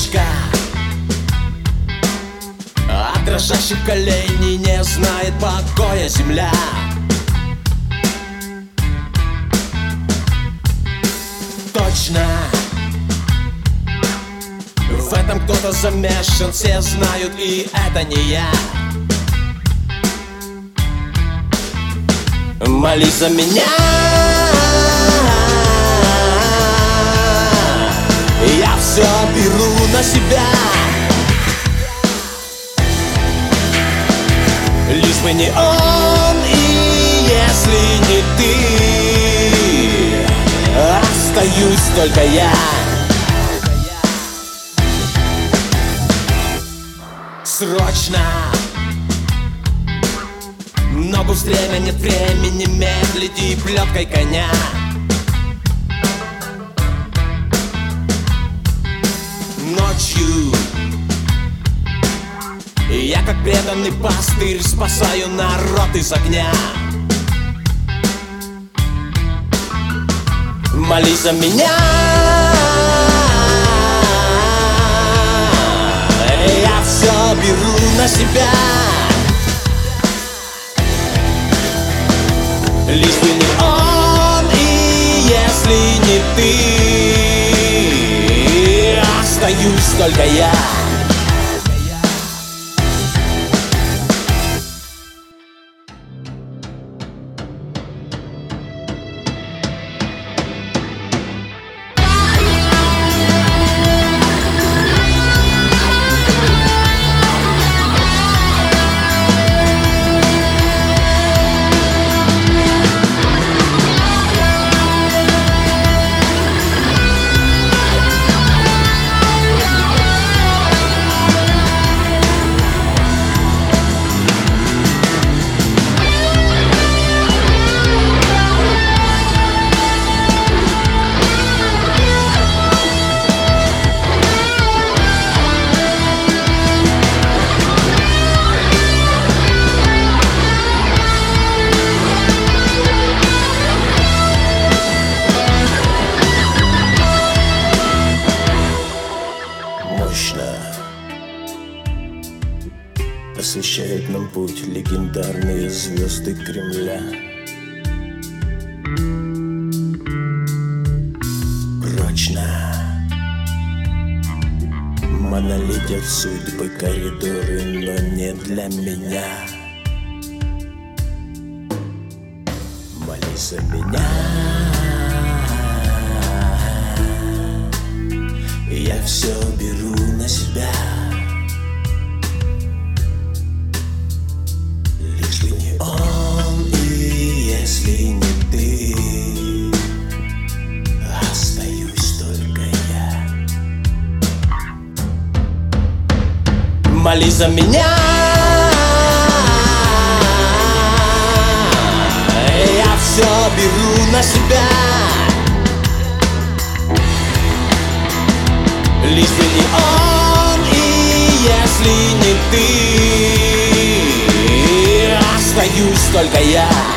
точка. От дрожащих коленей не знает покоя земля. Точно, в этом кто-то замешан, все знают, и это не я. Молись за меня, я все беру на себя. Лишь бы не он, и если не ты, остаюсь только я. Срочно, ногу в стремя, нет времени медлить и плеткой коня. Ночью я, как преданный пастырь, спасаю народ из огня. Молись за меня, я все беру на себя. Лишь бы не он, и если не ты, остаюсь только я. Освещают нам путь легендарные звезды Кремля. Прочно монолитят судьбы коридоры, но не для меня. Молись за меня, я все беру на себя. Лишь бы не он, и если не ты, остаюсь только я. Молись за меня, я все беру на себя. Лишь бы не он, и если не ты, остаюсь только я.